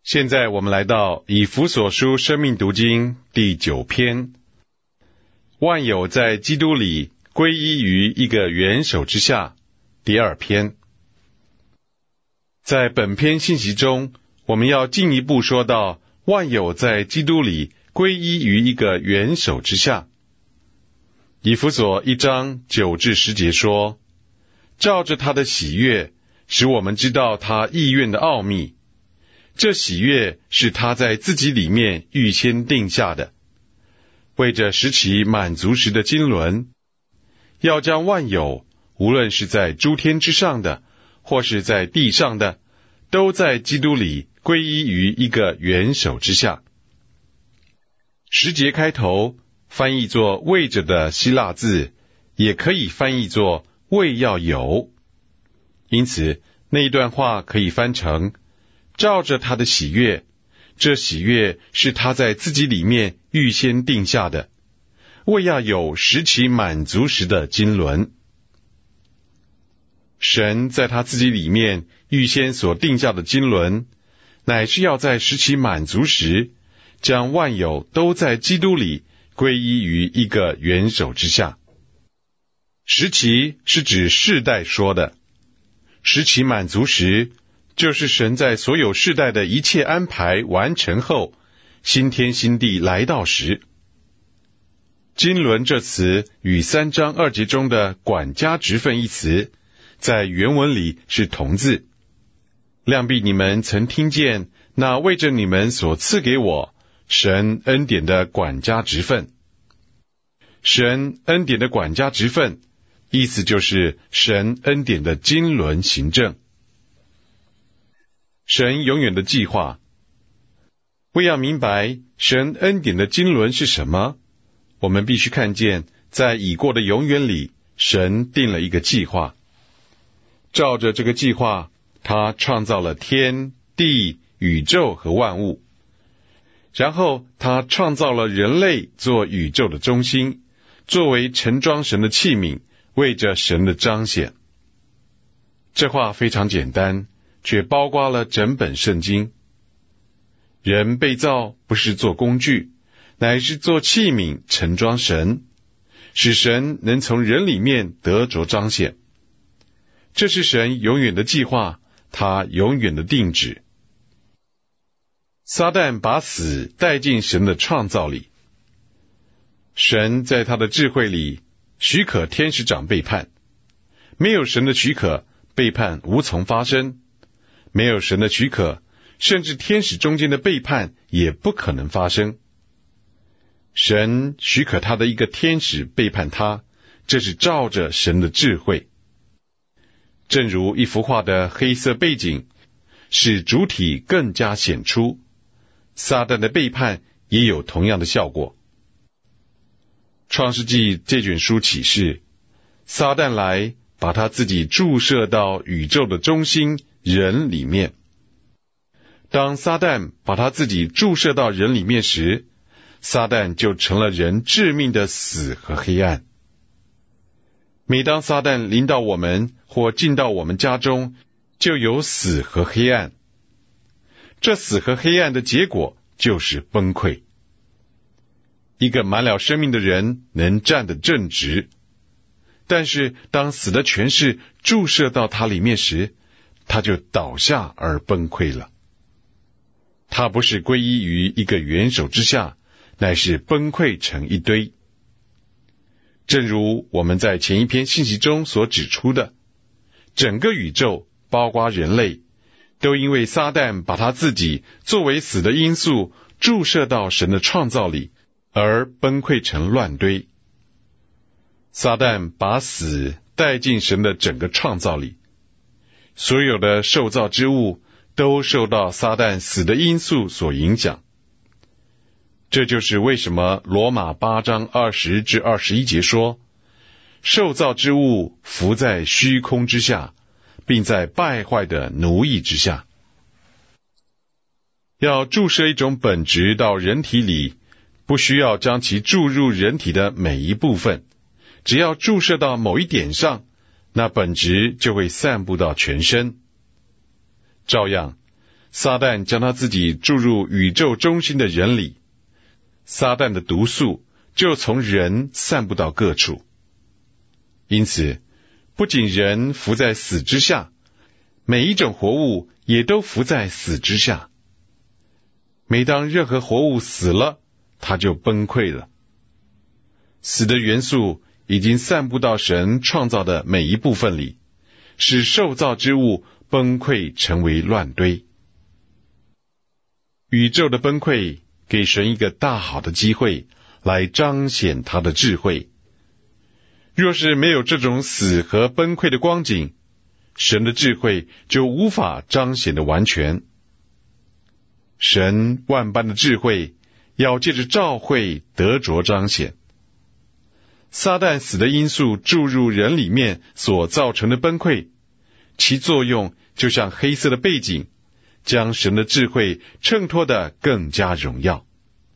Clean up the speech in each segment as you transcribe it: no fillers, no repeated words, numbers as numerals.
现在我们来到以弗所书生命读经第9篇，万有在基督里归依于一个元首之下，第2篇。在本篇信息中，我们要进一步说到万有在基督里归依于一个元首之下。以弗所1章9至10节说，照着他的喜悦，使我们知道他意愿的奥秘。这喜悦是他在自己里面预先定下的，为着使其满足时的经纶，要将万有，无论是在诸天之上的，或是在地上的，都在基督里归依于一个元首之下。10节开头翻译作为着的希腊字，也可以翻译作为要有，因此那一段话可以翻成照着他的喜悦，这喜悦是他在自己里面预先定下的，为要有使其满足时的经纶。神在他自己里面预先所定下的经纶，乃是要在使其满足时，将万有都在基督里归依于一个元首之下。使其是指世代说的，使其满足时，就是神在所有世代的一切安排完成后，新天新地来到时。经纶这词与3章2节中的管家职分一词，在原文里是同字。量必你们曾听见那为着你们所赐给我神恩典的管家职分。神恩典的管家职分，意思就是神恩典的经纶行政。神永远的计划，为要明白神恩典的经纶是什么，我们必须看见在已过的永远里，神定了一个计划。照着这个计划，他创造了天地宇宙和万物，然后他创造了人类做宇宙的中心，作为盛装神的器皿，为着神的彰显。这话非常简单，却包括了整本圣经。人被造不是做工具，乃是做器皿盛装神，使神能从人里面得着彰显。这是神永远的计划，他永远的定旨。撒旦把死带进神的创造里，神在他的智慧里许可天使长背叛，没有神的许可，背叛无从发生。没有神的许可，甚至天使中间的背叛也不可能发生。神许可他的一个天使背叛他，这是照着神的智慧。正如一幅画的黑色背景使主体更加显出，撒旦的背叛也有同样的效果。创世纪这卷书启示，撒旦来把他自己注射到宇宙的中心人里面。当撒旦把他自己注射到人里面时，撒旦就成了人致命的死和黑暗。每当撒旦临到我们或进到我们家中，就有死和黑暗。这死和黑暗的结果就是崩溃。一个满了生命的人能站得正直，但是当死的权势注射到他里面时，他就倒下而崩溃了。他不是归依于一个元首之下，乃是崩溃成一堆。正如我们在前一篇信息中所指出的，整个宇宙包括人类，都因为撒旦把他自己作为死的因素注射到神的创造里，而崩溃成乱堆。撒旦把死带进神的整个创造里，所有的受造之物都受到撒旦死的因素所影响。这就是为什么罗马8章20至21节说，受造之物伏在虚空之下，并在败坏的奴役之下。要注射一种本质到人体里，不需要将其注入人体的每一部分，只要注射到某一点上，那本质就会散布到全身。照样， 撒旦将他自己注入宇宙中心的人里，撒旦的毒素就从人散布到各处。因此，不仅人伏在死之下，每一种活物也都伏在死之下。每当任何活物死了，它就崩溃了。死的元素已经散布到神创造的每一部分里，使受造之物崩溃成为乱堆。宇宙的崩溃给神一个大好的机会来彰显他的智慧。若是没有这种死和崩溃的光景，神的智慧就无法彰显的完全。神万般的智慧要借着召会得着彰显。撒旦死的因素注入人里面所造成的崩溃，其作用就像黑色的背景，将神的智慧衬托得更加荣耀。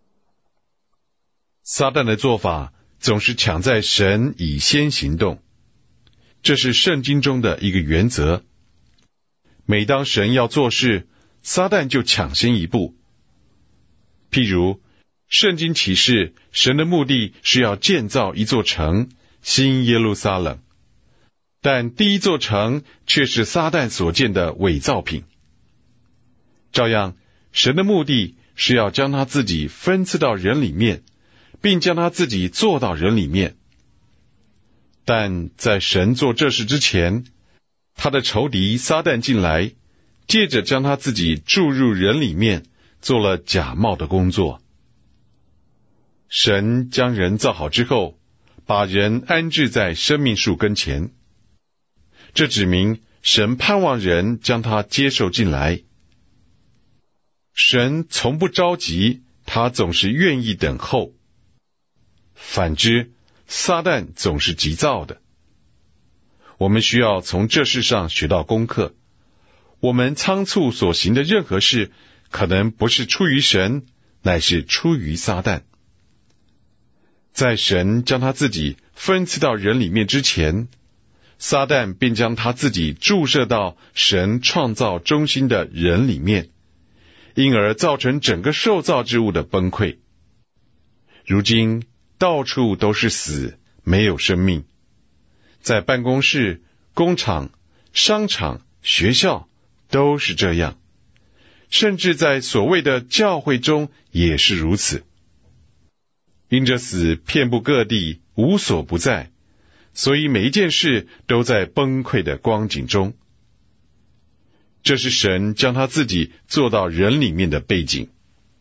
撒旦的做法总是抢在神以先行动，这是圣经中的一个原则。每当神要做事，撒旦就抢先一步。譬如圣经启示，神的目的是要建造一座城，新耶路撒冷，但第一座城却是撒旦所建的伪造品。照样，神的目的是要将他自己分赐到人里面，并将他自己做到人里面。但在神做这事之前，他的仇敌撒旦进来，借着将他自己注入人里面，做了假冒的工作。神将人造好之后，把人安置在生命树跟前，这指明神盼望人将他接受进来。神从不着急，他总是愿意等候。反之，撒旦总是急躁的。我们需要从这事上学到功课。我们仓促所行的任何事，可能不是出于神，乃是出于撒旦。在神将他自己分赐到人里面之前，撒旦便将他自己注射到神创造中心的人里面，因而造成整个受造之物的崩溃。如今到处都是死，没有生命。在办公室、工厂、商场、学校都是这样，甚至在所谓的教会中也是如此。因着死遍布各地，无所不在，所以每一件事都在崩溃的光景中。这是神将他自己做到人里面的背景。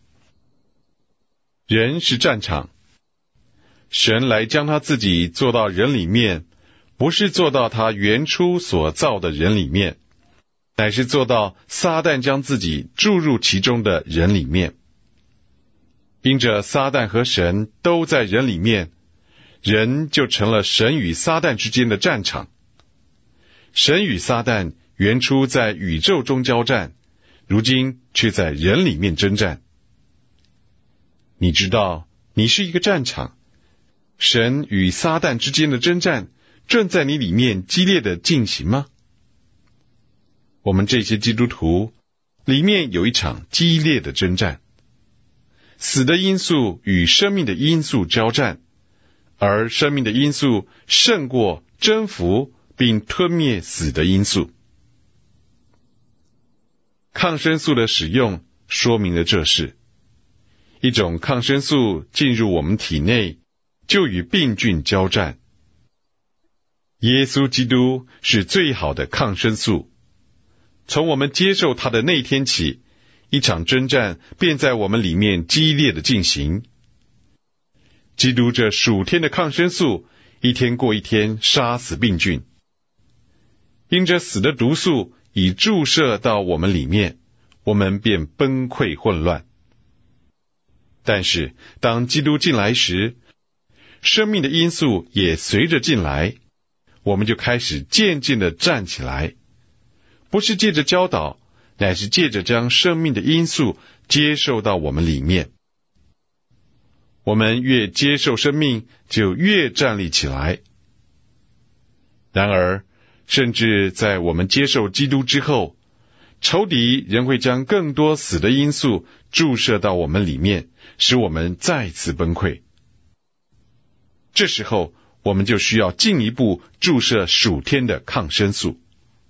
人是战场，神来将他自己做到人里面，不是做到他原初所造的人里面，乃是做到撒旦将自己注入其中的人里面。因着撒旦和神都在人里面，人就成了神与撒旦之间的战场。神与撒旦原初在宇宙中交战，如今却在人里面征战。你知道你是一个战场，神与撒旦之间的征战正在你里面激烈的进行吗？我们这些基督徒里面有一场激烈的征战，死的因素与生命的因素交战，而生命的因素胜过征服并吞灭死的因素。抗生素的使用说明了这事。一种抗生素进入我们体内，就与病菌交战。耶稣基督是最好的抗生素。从我们接受他的那天起，一场征战便在我们里面激烈的进行。基督这属天的抗生素，一天过一天杀死病菌。因着死的毒素已注射到我们里面，我们便崩溃混乱。但是当基督进来时，生命的因素也随着进来，我们就开始渐渐地站起来，不是借着教导，乃是借着将生命的因素接受到我们里面。我们越接受生命，就越站立起来。然而，甚至在我们接受基督之后， 仇敌仍会将更多死的因素注射到我们里面，使我们再次崩溃。这时候，我们就需要进一步注射属天的抗生素。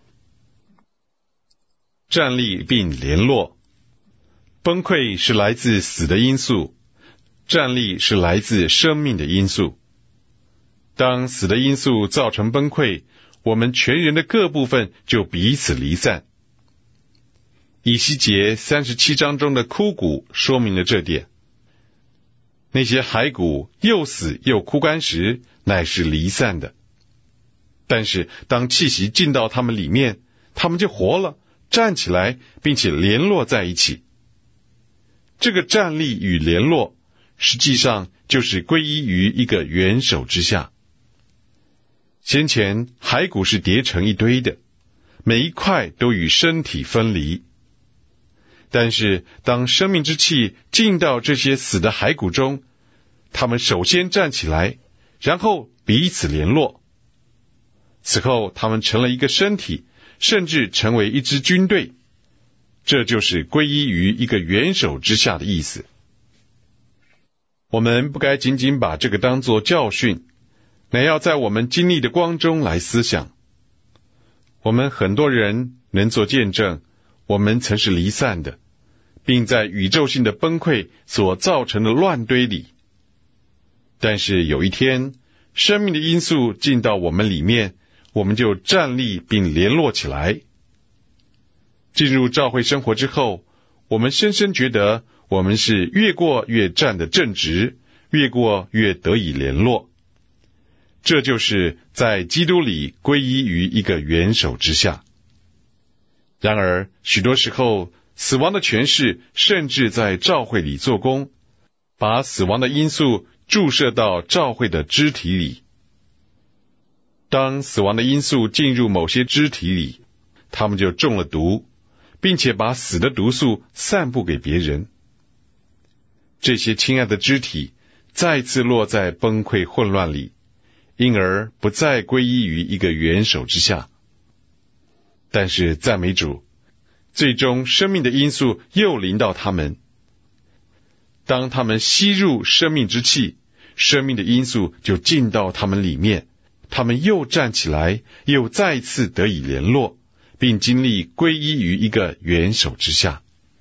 站立并联络。崩溃是来自死的因素，站立是来自生命的因素。当死的因素造成崩溃，我们全人的各部分就彼此离散。以西结37章中的枯骨说明了这点。那些骸骨又死又枯干时，乃是离散的。但是当气息进到他们里面，他们就活了，站起来，并且联络在一起。这个站立与联络，实际上就是归依于一个元首之下。先前骸骨是叠成一堆的，每一块都与身体分离。但是当生命之气进到这些死的骸骨中，他们首先站起来，然后彼此联络。此后他们成了一个身体，甚至成为一支军队。这就是归依于一个元首之下的意思。我们不该仅仅把这个当作教训，乃要在我们经历的光中来思想。我们很多人能做见证，我们曾是离散的，并在宇宙性的崩溃所造成的乱堆里。但是有一天，生命的因素进到我们里面，我们就站立并联络起来。进入教会生活之后，我们深深觉得我们是越过越站得正直，越过越得以联络。这就是在基督里归依于一个元首之下。然而许多时候，死亡的权势甚至在教会里做工，把死亡的因素注射到教会的肢体里。当死亡的因素进入某些肢体里，他们就中了毒，并且把死的毒素散布给别人。这些亲爱的肢体再次落在崩溃混乱里，因而不再归依于一个元首之下。但是赞美主，最终生命的因素又临到他们。当他们吸入生命之气，生命的因素就进到他们里面，他们又站起来，又再次得以联络，并经历归依于一个元首之下。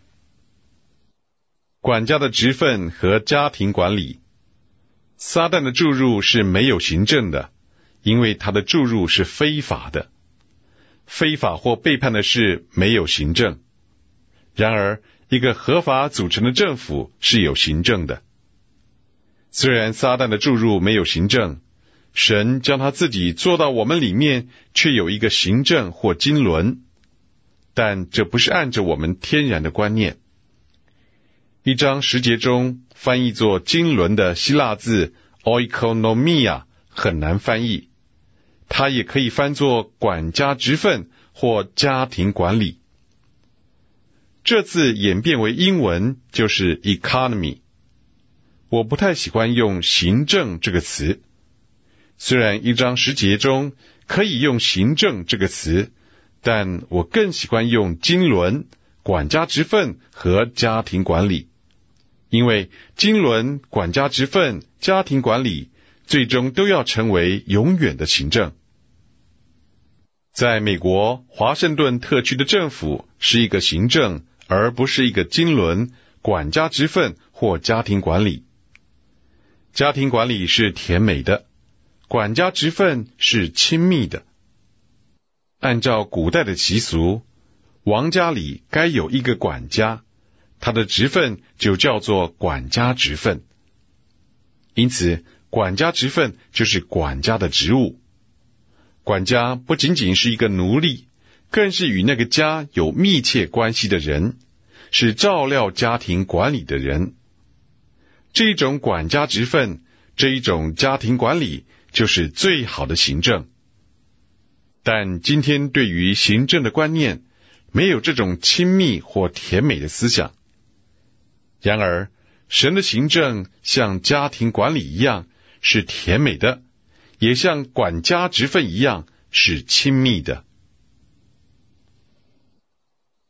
管家的职分和家庭管理。撒旦的注入是没有行政的，因为他的注入是非法的。非法或背叛的事没有行政。然而一个合法组成的政府是有行政的。虽然撒旦的注入没有行政，神将他自己做到我们里面，却有一个行政或经纶，但这不是按着我们天然的观念。一章10节中翻译作经纶的希腊字 oikonomia 很难翻译，它也可以翻作管家职分或家庭管理。这字演变为英文就是 economy。我不太喜欢用行政这个词，虽然一章10节中可以用行政这个词，但我更喜欢用经纶、管家职分和家庭管理，因为经纶、管家职分、家庭管理最终都要成为永远的行政。在美国华盛顿特区的政府是一个行政，而不是一个经纶、管家职分或家庭管理。家庭管理是甜美的，管家职分是亲密的。按照古代的习俗，王家里该有一个管家，他的职分就叫做管家职分。因此管家职分就是管家的职务。管家不仅仅是一个奴隶，更是与那个家有密切关系的人，是照料家庭管理的人。这一种管家职分，这一种家庭管理，就是最好的行政。但今天对于行政的观念，没有这种亲密或甜美的思想。然而神的行政像家庭管理一样是甜美的，也像管家职分一样是亲密的。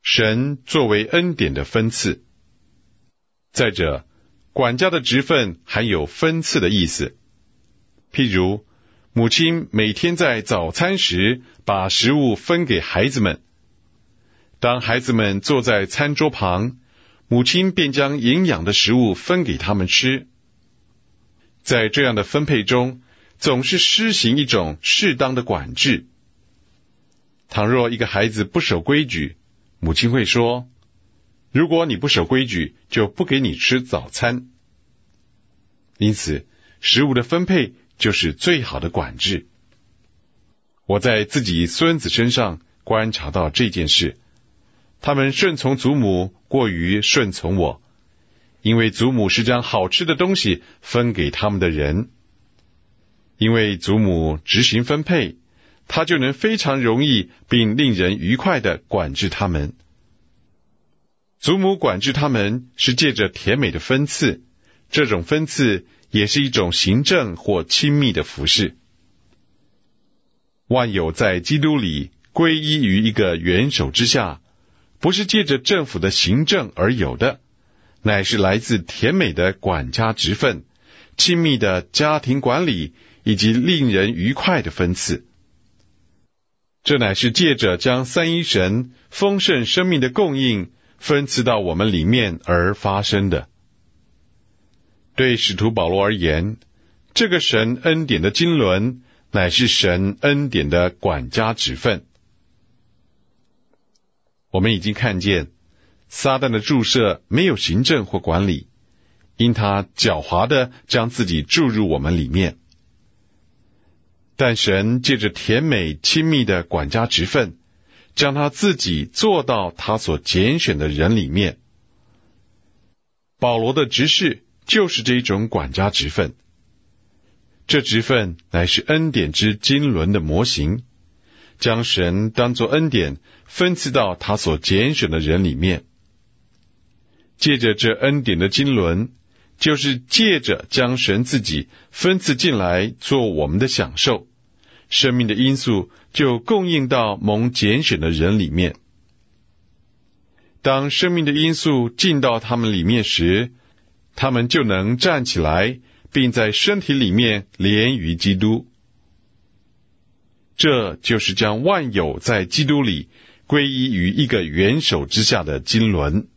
神作为恩典的分赐。再者，管家的职分含有分赐的意思。譬如，母亲每天在早餐时把食物分给孩子们。当孩子们坐在餐桌旁，母亲便将营养的食物分给他们吃。在这样的分配中，总是施行一种适当的管制。倘若一个孩子不守规矩，母亲会说，如果你不守规矩，就不给你吃早餐。因此，食物的分配就是最好的管制。我在自己孙子身上观察到这件事，他们顺从祖母过于顺从我，因为祖母是将好吃的东西分给他们的人。因为祖母执行分配，他就能非常容易并令人愉快地管制他们。祖母管制他们是借着甜美的分赐，这种分赐也是一种行政或亲密的服事。万有在基督里归依于一个元首之下，不是借着政府的行政而有的，乃是来自甜美的管家职分、亲密的家庭管理以及令人愉快的分赐。这乃是借着将三一神丰盛生命的供应分赐到我们里面而发生的。对使徒保罗而言，这个神恩典的经纶乃是神恩典的管家职分。我们已经看见，撒旦的注射没有行政或管理，因他狡猾地将自己注入我们里面。但神借着甜美亲密的管家职分，将他自己做到他所拣选的人里面。保罗的职事就是这种管家职分，这职分乃是恩典之经纶的模型，将神当作恩典分赐到他所拣选的人里面。借着这恩典的经纶，就是借着将神自己分赐进来做我们的享受，生命的因素就供应到蒙拣选的人里面。当生命的因素进到他们里面时，他们就能站起来，并在身体里面连于基督。这就是将万有在基督里归依于一个元首之下的经纶。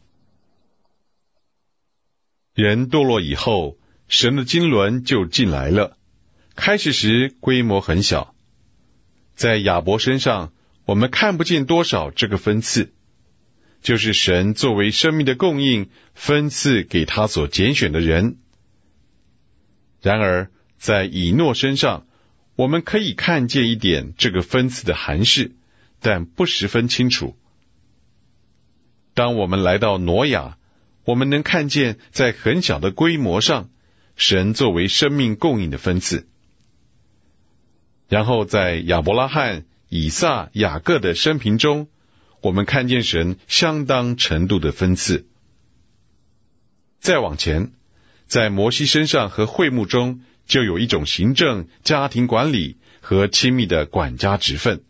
人堕落以后，神的经纶就进来了。开始时规模很小，在亚伯身上，我们看不见多少这个分赐，就是神作为生命的供应分赐给他所拣选的人。然而，在以诺身上，我们可以看见一点这个分赐的含示，但不十分清楚。当我们来到挪亚，我们能看见在很小的规模上，神作为生命供应的分赐。然后在亚伯拉罕、以撒、雅各的生平中，我们看见神相当程度的分赐。再往前，在摩西身上和会幕中，就有一种行政、家庭管理和亲密的管家职分。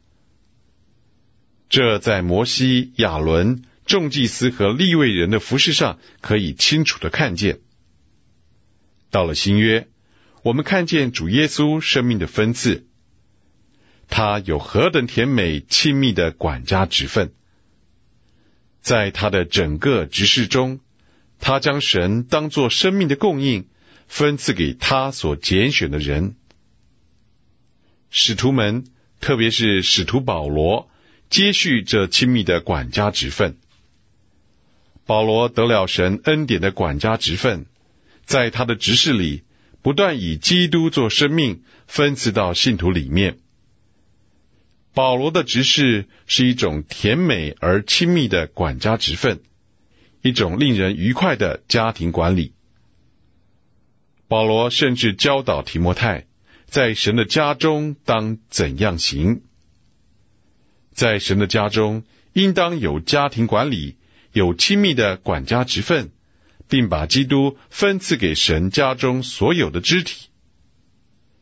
这在摩西、亚伦、众祭司和利未人的服事上可以清楚地看见。到了新约，我们看见主耶稣生命的分赐，他有何等甜美亲密的管家职分。在他的整个职事中，他将神当作生命的供应分赐给他所拣选的人。使徒们，特别是使徒保罗，接续这亲密的管家职分。保罗得了神恩典的管家职分，在他的职事里，不断以基督做生命分赐到信徒里面。保罗的职事是一种甜美而亲密的管家职分，一种令人愉快的家庭管理。保罗甚至教导提摩太，在神的家中当怎样行。在神的家中，应当有家庭管理，有亲密的管家职分，并把基督分赐给神家中所有的肢体。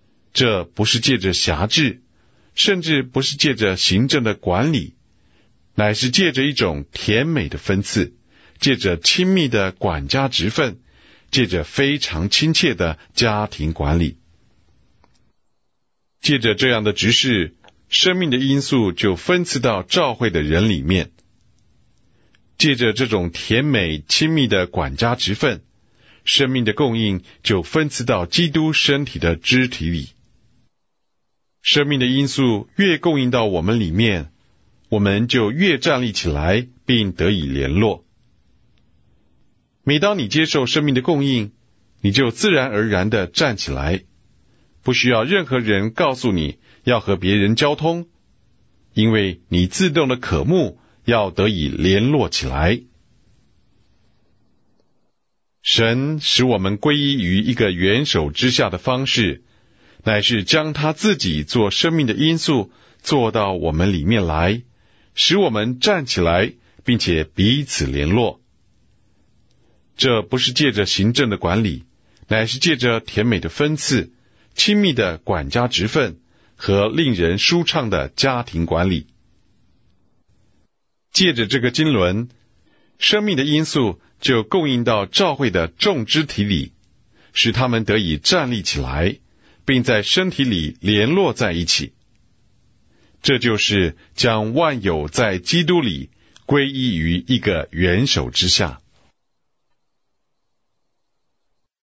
这不是借着辖制，甚至不是借着行政的管理， 乃是借着一种甜美的分赐，借着亲密的管家职分，借着非常亲切的家庭管理。借着这样的执事，生命的因素就分赐到召会的人里面。借着这种甜美亲密的管家职分，生命的供应就分赐到基督身体的肢体里。生命的因素越供应到我们里面，我们就越站立起来，并得以联络。每当你接受生命的供应，你就自然而然地站起来，不需要任何人告诉你要和别人交通，因为你自动的渴慕要得以联络起来。神使我们归依于一个元首之下的方式，乃是将他自己做生命的因素做到我们里面来，使我们站起来，并且彼此联络。这不是借着行政的管理，乃是借着甜美的分赐、亲密的管家职分和令人舒畅的家庭管理。借着这个经纶，生命的因素就供应到召会的众肢体里，使他们得以站立起来，并在身体里联络在一起。这就是将万有在基督里归依于一个元首之下。